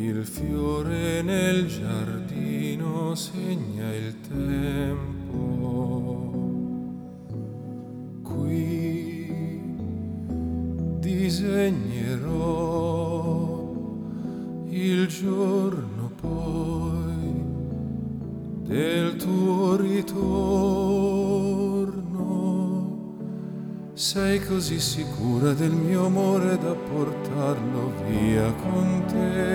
Il fiore nel giardino segna il tempo. Qui disegnerò il giorno poi del tuo ritorno. Sei così sicura del mio amore da portarlo via con te.